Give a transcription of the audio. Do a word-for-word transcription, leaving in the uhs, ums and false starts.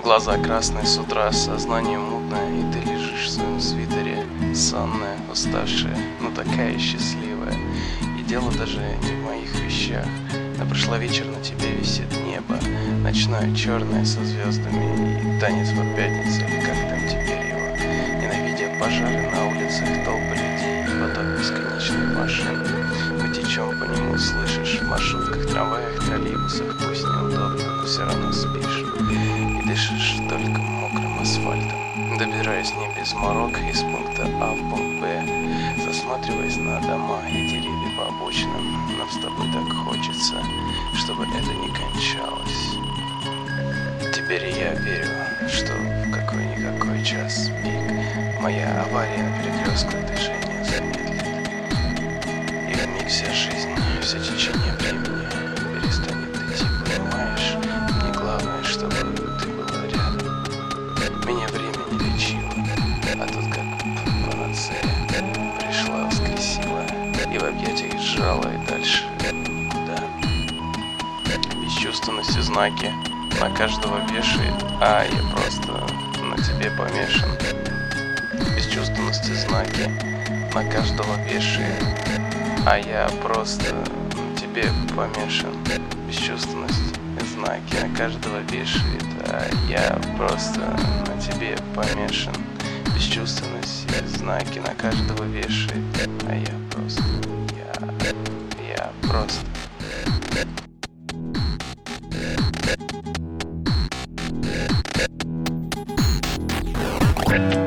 Глаза красные с утра, сознание мутное, и ты лежишь в своем свитере, сонная, уставшая, но такая счастливая. И дело даже не в моих вещах. На прошлый вечер на тебе висит небо, ночное черное со звездами, и танец под пятницей, или как там теперь его. Ненавидя пожары на улицах, толпы людей, поток бесконечных машин. Мы течем по нему, слышишь, в маршрутках, трамваях, троллейбусах, пусть неудобно, но все равно спишь. И дышишь только мокрым асфальтом, добираясь не без морок из пункта А в пункт Б, засматриваясь на дома и деревья по обочинам. Нам с тобой так хочется, чтобы это не кончалось. Теперь я верю, что в какой-никакой час пик моя авария на перекрестках движения замедлит. И вмиг вся жизнь, все течение времени перестанет идти, понимаешь? Мне главное, чтобы ты была рядом. Меня время не лечило, а тут как панацея пришла, воскресила и в объятиях сжала, и дальше никуда. Бесчувственности знаки на каждого вешает, а я просто на тебе помешан. Бесчувственности знаки на каждого вешает, а я просто на тебе помешан. Бесчувственность знаки на каждого вешает, а я просто на тебе помешан. Бесчувственность знаки на каждого вешает, а я просто, я, я просто. We'll be right back.